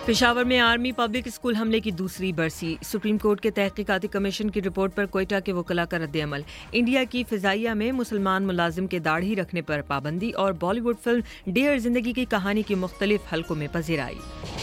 پشاور میں army public school حملے کی دوسری برسی، سپریم کورٹ کے تحقیقاتی کمیشن کی رپورٹ پر کوئٹہ کے وکلاء کا رد عمل، انڈیا کی فضائیہ میں مسلمان ملازم کے داڑھی رکھنے پر پابندی اور بالی ووڈ فلم ڈیئر زندگی کی کہانی کی مختلف حلقوں میں پذیرائی۔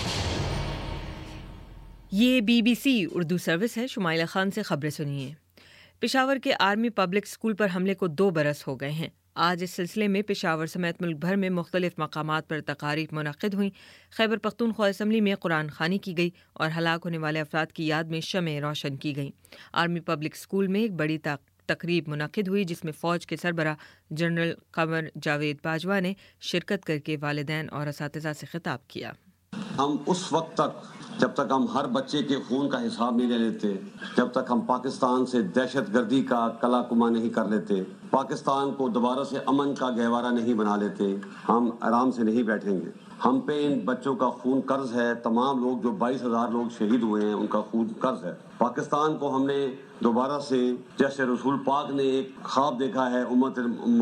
یہ BBC اردو سروس ہے، شمائلہ خان سے خبریں سنیے۔ پشاور کے آرمی پبلک اسکول پر حملے کو 2 برس ہو گئے ہیں۔ آج اس سلسلے میں پشاور سمیت ملک بھر میں مختلف مقامات پر تقاریب منعقد ہوئیں۔ خیبر پختونخوا اسمبلی میں قرآن خوانی کی گئی اور ہلاک ہونے والے افراد کی یاد میں شمعیں روشن کی گئیں۔ آرمی پبلک اسکول میں ایک بڑی تقریب منعقد ہوئی جس میں فوج کے سربراہ جنرل قمر جاوید باجوہ نے شرکت کر کے والدین اور اساتذہ سے خطاب کیا۔ ہم اس وقت تک جب تک ہم ہر بچے کے خون کا حساب نہیں لے لیتے، جب تک ہم پاکستان سے دہشت گردی کا کلا کما نہیں کر لیتے، پاکستان کو دوبارہ سے امن کا گہوارہ نہیں بنا لیتے، ہم آرام سے نہیں بیٹھیں گے۔ ہم پہ ان بچوں کا خون قرض ہے، تمام لوگ جو 22,000 لوگ شہید ہوئے ہیں ان کا خون قرض ہے۔ پاکستان کو ہم نے دوبارہ سے، جیسے رسول پاک نے ایک خواب دیکھا ہے امت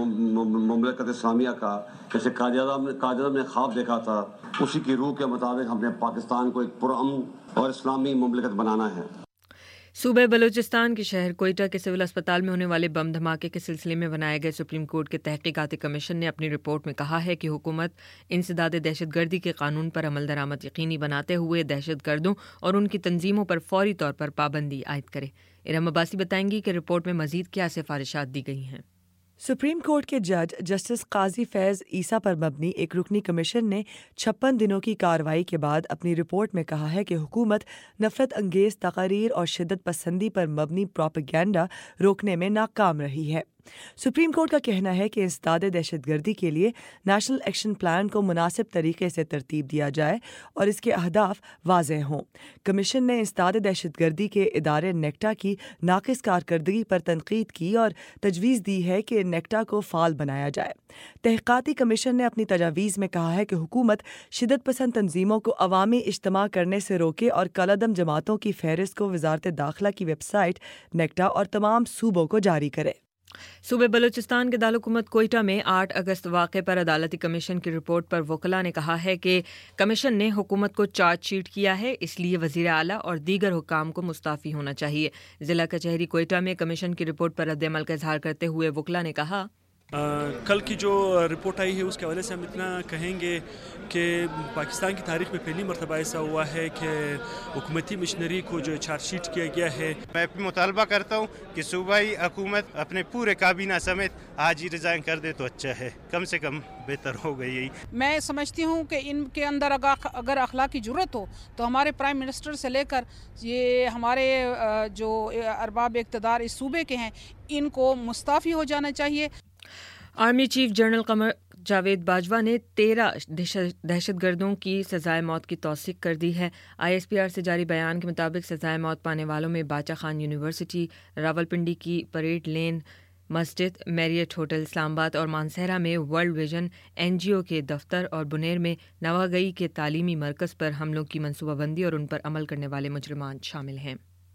مملکت اسلامیہ کا، جیسے قائد اعظم نے خواب دیکھا تھا، اسی کی روح کے مطابق ہم نے پاکستان کو ایک پرامن اور اسلامی مملکت بنانا ہے۔ صوبہ بلوچستان کے شہر کوئٹہ کے سول اسپتال میں ہونے والے بم دھماکے کے سلسلے میں بنائے گئے سپریم کورٹ کے تحقیقاتی کمیشن نے اپنی رپورٹ میں کہا ہے کہ حکومت انسداد دہشت گردی کے قانون پر عمل درآمد یقینی بناتے ہوئے دہشت گردوں اور ان کی تنظیموں پر فوری طور پر پابندی عائد کرے۔ ارم عباسی بتائیں گی کہ رپورٹ میں مزید کیا سفارشات دی گئی ہیں۔ سپریم کورٹ کے جج جسٹس قاضی فیض عیسیٰ پر مبنی ایک رکنی کمیشن نے 56 دنوں کی کارروائی کے بعد اپنی رپورٹ میں کہا ہے کہ حکومت نفرت انگیز تقاریر اور شدت پسندی پر مبنی پروپیگنڈا روکنے میں ناکام رہی ہے۔ سپریم کورٹ کا کہنا ہے کہ انسداد دہشت گردی کے لیے نیشنل ایکشن پلان کو مناسب طریقے سے ترتیب دیا جائے اور اس کے اہداف واضح ہوں۔ کمیشن نے انسداد دہشت گردی کے ادارے نیکٹا کی ناقص کارکردگی پر تنقید کی اور تجویز دی ہے کہ نیکٹا کو فعال بنایا جائے۔ تحقیقاتی کمیشن نے اپنی تجاویز میں کہا ہے کہ حکومت شدت پسند تنظیموں کو عوامی اجتماع کرنے سے روکے اور کالعدم جماعتوں کی فہرست کو وزارت داخلہ کی ویب سائٹ نیکٹا اور تمام صوبوں کو جاری کرے۔ صوبہ بلوچستان کے دارالحکومت کوئٹہ میں 8 اگست واقعے پر عدالتی کمیشن کی رپورٹ پر وکلاء نے کہا ہے کہ کمیشن نے حکومت کو چارج شیٹ کیا ہے، اس لیے وزیر اعلیٰ اور دیگر حکام کو مستعفی ہونا چاہیے۔ ضلع کچہری کوئٹہ میں کمیشن کی رپورٹ پر رد عمل کا اظہار کرتے ہوئے وکلاء نے کہا، کل کی جو رپورٹ آئی ہے اس کے حوالے سے ہم اتنا کہیں گے کہ پاکستان کی تاریخ میں پہلی مرتبہ ایسا ہوا ہے کہ حکومتی مشنری کو جو چارج شیٹ کیا گیا ہے۔ میں مطالبہ کرتا ہوں کہ صوبائی حکومت اپنے پورے کابینہ سمیت آج ہی ریزائن کر دے تو اچھا ہے، کم سے کم بہتر ہو گئی یہی۔ میں سمجھتی ہوں کہ ان کے اندر اگر اخلاقی جرت ہو تو ہمارے پرائم منسٹر سے لے کر یہ ہمارے جو ارباب اقتدار اس صوبے کے ہیں ان کو مستعفی ہو جانا چاہیے۔ Army chief general Qamar Javed Bajwa نے 13 دہشت گردوں کی سزائے موت کی توثیق کر دی ہے۔ ISPR سے جاری بیان کے مطابق سزائے موت پانے والوں میں باچا خان یونیورسٹی، راولپنڈی کی پریڈ لین مسجد، میریٹ ہوٹل اسلام آباد اور مانسہرہ میں ورلڈ ویژن NGO کے دفتر اور بنیر میں نواگئی کے تعلیمی مرکز پر حملوں کی منصوبہ بندی اور ان پر عمل کرنے والے مجرمان شامل ہیں۔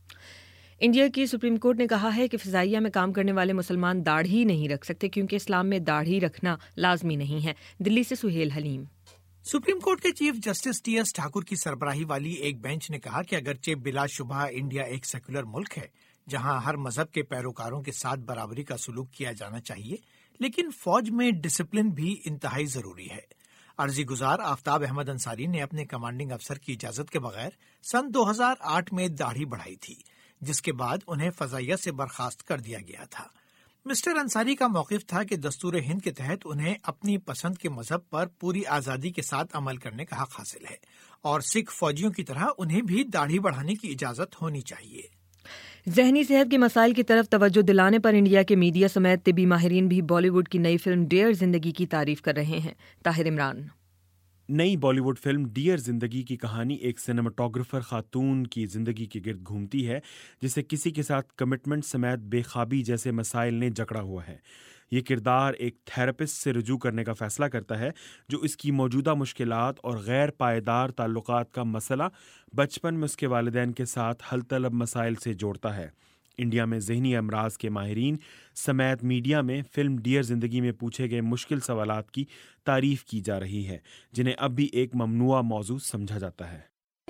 انڈیا کی سپریم کورٹ نے کہا ہے کہ فضائیہ میں کام کرنے والے مسلمان داڑھی نہیں رکھ سکتے کیونکہ اسلام میں داڑھی رکھنا لازمی نہیں ہے۔ دلی سے سہیل حلیم۔ سپریم کورٹ کے چیف جسٹس TS ٹھاکر کی سربراہی والی ایک بینچ نے کہا کہ اگرچہ بلا شبہ انڈیا ایک سیکولر ملک ہے جہاں ہر مذہب کے پیروکاروں کے ساتھ برابری کا سلوک کیا جانا چاہیے، لیکن فوج میں ڈسپلن بھی انتہائی ضروری ہے۔ عرضی گزار آفتاب احمد انصاری نے اپنے کمانڈنگ افسر کی اجازت کے بغیر سن 2008 میں داڑھی بڑھائی تھی، جس کے بعد انہیں فضائیہ سے برخاست کر دیا گیا تھا۔ مسٹر انصاری کا موقف تھا کہ دستور ہند کے تحت انہیں اپنی پسند کے مذہب پر پوری آزادی کے ساتھ عمل کرنے کا حق حاصل ہے اور سکھ فوجیوں کی طرح انہیں بھی داڑھی بڑھانے کی اجازت ہونی چاہیے۔ ذہنی صحت کے مسائل کی طرف توجہ دلانے پر انڈیا کے میڈیا سمیت طبی ماہرین بھی بالی ووڈ کی نئی فلم ڈیئر زندگی کی تعریف کر رہے ہیں۔ طاہر عمران۔ نئی بالی ووڈ فلم ڈیئر زندگی کی کہانی ایک سینماٹوگرافر خاتون کی زندگی کے گرد گھومتی ہے جسے کسی کے ساتھ کمٹمنٹ سمیت بے خوابی جیسے مسائل نے جکڑا ہوا ہے۔ یہ کردار ایک تھراپسٹ سے رجوع کرنے کا فیصلہ کرتا ہے جو اس کی موجودہ مشکلات اور غیر پائیدار تعلقات کا مسئلہ بچپن میں اس کے والدین کے ساتھ حل طلب مسائل سے جوڑتا ہے۔ انڈیا میں ذہنی امراض کے ماہرین سمیت میڈیا میں فلم ڈیئر زندگی میں پوچھے گئے مشکل سوالات کی تعریف کی جا رہی ہے جنہیں اب بھی ایک ممنوعہ موضوع سمجھا جاتا ہے۔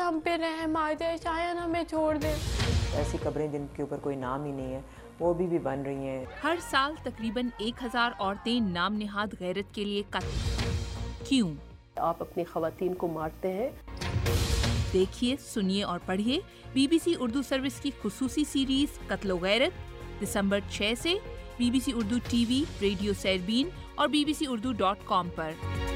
ہم پہ رحم آ جائے، شاید ہمیں چھوڑ دیں۔ ایسی قبریں جن کے اوپر کوئی نام ہی نہیں ہے وہ بھی بن رہی ہیں۔ ہر سال تقریباً 1000 عورتیں نام نہاد غیرت کے لیے قتل۔ کیوں؟ آپ اپنی خواتین کو مارتے ہیں۔ دیکھیے، سنیے اور پڑھیے BBC اردو سروس کی خصوصی سیریز قتل و غیرت دسمبر 6 سے BBC Urdu T V, radio Sairbeen اور bbcurdu.com پر۔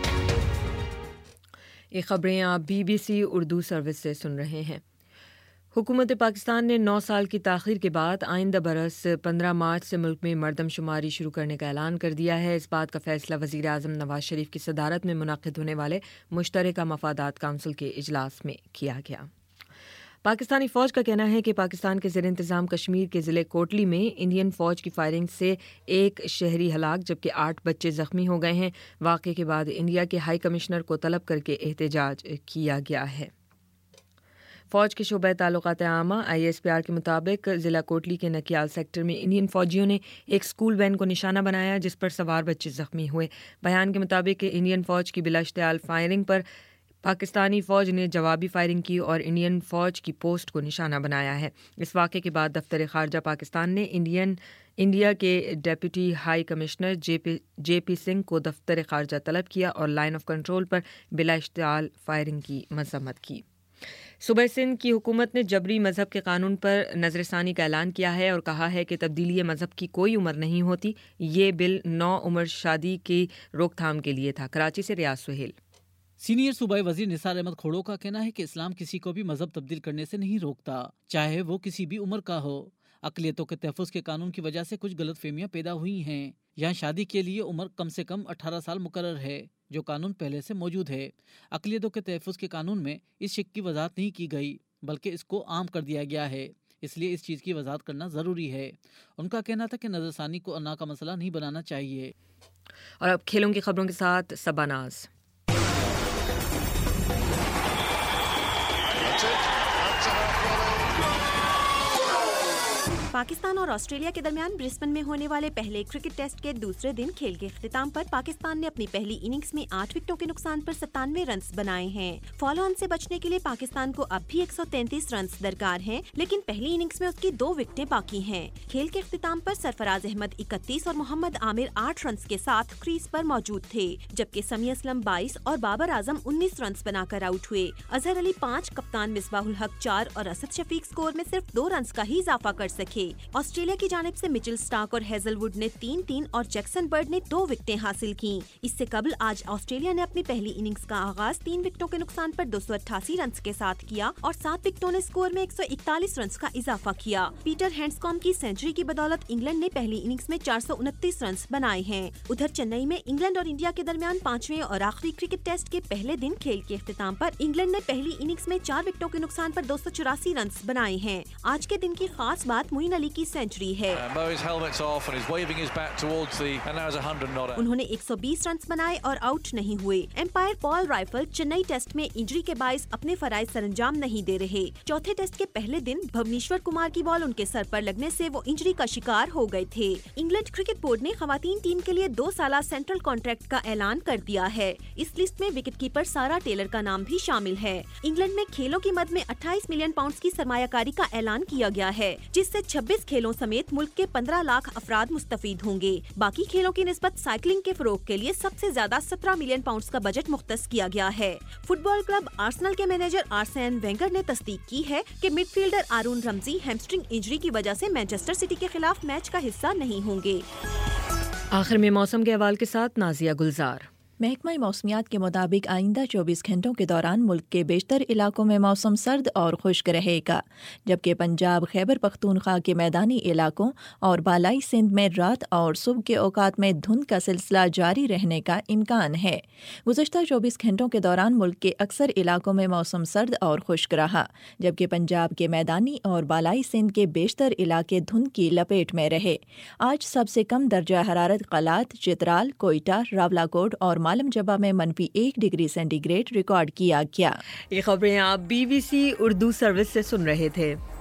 یہ خبریں آپ BBC اردو سروس سے سن رہے ہیں۔ حکومت پاکستان نے 9 سال کی تاخیر کے بعد آئندہ برس 15 مارچ سے ملک میں مردم شماری شروع کرنے کا اعلان کر دیا ہے۔ اس بات کا فیصلہ وزیر اعظم نواز شریف کی صدارت میں منعقد ہونے والے مشترکہ مفادات کونسل کے اجلاس میں کیا گیا۔ پاکستانی فوج کا کہنا ہے کہ پاکستان کے زیر انتظام کشمیر کے ضلع کوٹلی میں انڈین فوج کی فائرنگ سے 1 شہری ہلاک جبکہ 8 بچے زخمی ہو گئے ہیں۔ واقعے کے بعد انڈیا کے ہائی کمشنر کو طلب کر کے احتجاج کیا گیا ہے۔ فوج کے شعبہ تعلقات عامہ ISPR کے مطابق ضلع کوٹلی کے نکیال سیکٹر میں انڈین فوجیوں نے ایک اسکول وین کو نشانہ بنایا جس پر سوار بچے زخمی ہوئے۔ بیان کے مطابق انڈین فوج کی بلا اشتعال فائرنگ پر پاکستانی فوج نے جوابی فائرنگ کی اور انڈین فوج کی پوسٹ کو نشانہ بنایا ہے۔ اس واقعے کے بعد دفتر خارجہ پاکستان نے انڈیا کے deputy high commissioner J P Singh کو دفتر خارجہ طلب کیا اور لائن آف کنٹرول پر بلا اشتعال فائرنگ کی مذمت کی۔ صوبہ سندھ کی حکومت نے جبری مذہب کے قانون پر نظر ثانی کا اعلان کیا ہے اور کہا ہے کہ تبدیلی مذہب کی کوئی عمر نہیں ہوتی۔ یہ بل 9 عمر شادی کی روک تھام کے لیے تھا۔ کراچی سے ریاض سہیل۔ سینئر صوبائی وزیر نثار احمد کھوڑو کا کہنا ہے کہ اسلام کسی کو بھی مذہب تبدیل کرنے سے نہیں روکتا، چاہے وہ کسی بھی عمر کا ہو۔ اقلیتوں کے تحفظ کے قانون کی وجہ سے کچھ غلط فہمیاں پیدا ہوئی ہیں۔ یہاں شادی کے لیے عمر کم سے کم 18 سال مقرر ہے، جو قانون پہلے سے موجود ہے۔ اقلیتوں کے تحفظ کے قانون میں اس شق کی وضاحت نہیں کی گئی بلکہ اس کو عام کر دیا گیا ہے، اس لیے اس چیز کی وضاحت کرنا ضروری ہے۔ ان کا کہنا تھا کہ نظر ثانی کو انا کا مسئلہ نہیں بنانا چاہیے۔ اور اب کھیلوں کی خبروں کے ساتھ سباناز۔ پاکستان اور آسٹریلیا کے درمیان برسبن میں ہونے والے پہلے کرکٹ ٹیسٹ کے دوسرے دن کھیل کے اختتام پر پاکستان نے اپنی پہلی اننگز میں 8 وکٹوں کے نقصان پر 97 رنز بنائے ہیں۔ فالو آن سے بچنے کے لیے پاکستان کو اب بھی 133 رنز درکار ہیں، لیکن پہلی اننگز میں اس کی 2 وکٹیں باقی ہیں۔ کھیل کے اختتام پر سرفراز احمد 31 اور محمد عامر 8 رنز کے ساتھ کریز پر موجود تھے، جبکہ سمیع اسلم 22 اور بابر اعظم 19 رنز بنا کر آؤٹ ہوئے۔ اظہر علی 5، کپتان مصباح الحق 4 اور اسد شفیق سکور میں صرف 2 رنز کا ہی اضافہ کر سکے۔ آسٹریلیا کی جانب سے مچل سٹارک اور ہیزل ووڈ نے 3-3 اور جیکسن برڈ نے 2 وکٹیں حاصل کیں۔ اس سے قبل آج آسٹریلیا نے اپنی پہلی اننگز کا آغاز 3 وکٹوں کے نقصان پر 288 رنز کے ساتھ کیا اور 7 وکٹوں نے سکور میں 141 رنز کا اضافہ کیا۔ پیٹر ہینڈسکوم کی سینچری کی بدولت انگلینڈ نے پہلی اننگز میں 429 رنز بنائے ہیں۔ ادھر چنئی میں انگلینڈ اور انڈیا کے درمیان 5ویں اور آخری کرکٹ ٹیسٹ کے پہلے دن کھیل کے اختتام پر انگلینڈ نے پہلی اننگز میں 4 وکٹوں کے نقصان پر 284 رنز بنائے ہیں۔ آج کے دن کی خاص بات معین علی کی سینچری ہے۔ انہوں نے 120 رنز بنائے اور آؤٹ نہیں ہوئے۔ Umpire Paul Reiffel Chennai test میں انجری کے باعث اپنے فرائض سر انجام نہیں دے رہے۔ چوتھے ٹیسٹ کے پہلے دن بھونیشور کمار کی بال ان کے سر پر لگنے سے وہ انجری کا شکار ہو گئے تھے۔ انگلینڈ کرکٹ بورڈ نے خواتین ٹیم کے لیے 2 سالہ سینٹرل کانٹریکٹ کا اعلان کر دیا ہے۔ اس لسٹ میں وکٹ کیپر سارا ٹیلر کا نام بھی شامل ہے۔ انگلینڈ میں کھیلوں کی مد میں 28 ملین پاؤنڈز کی سرمایہ کاری کا اعلان کیا گیا ہے، جس سے 26 کھیلوں سمیت ملک کے 15 لاکھ افراد مستفید ہوں گے۔ باقی کھیلوں کی نسبت سائیکلنگ کے فروغ کے لیے سب سے زیادہ 17 ملین پاؤنڈز کا بجٹ مختص کیا گیا ہے۔ فٹ بال کلب آرسنل کے مینیجر آرسین وینگر نے تصدیق کی ہے کہ midfielder Aaron Ramsey hamstring injury کی وجہ سے مانچسٹر سٹی کے خلاف میچ کا حصہ نہیں ہوں گے۔ آخر میں موسم کے حوالے کے ساتھ نازیہ گلزار۔ محکمہ موسمیات کے مطابق آئندہ 24 گھنٹوں کے دوران ملک کے بیشتر علاقوں میں موسم سرد اور خشک رہے گا، جبکہ پنجاب، خیبر پختونخوا کے میدانی علاقوں اور بالائی سندھ میں رات اور صبح کے اوقات میں دھند کا سلسلہ جاری رہنے کا امکان ہے۔ گزشتہ 24 گھنٹوں کے دوران ملک کے اکثر علاقوں میں موسم سرد اور خشک رہا، جبکہ پنجاب کے میدانی اور بالائی سندھ کے بیشتر علاقے دھند کی لپیٹ میں رہے۔ آج سب سے کم درجہ حرارت قلات، چترال، کوئٹہ، راولاکوٹ اور عالم جبہ میں -1 ڈگری سینٹی گریڈ ریکارڈ کیا گیا۔ یہ خبریں آپ BBC اردو سروس سے سن رہے تھے۔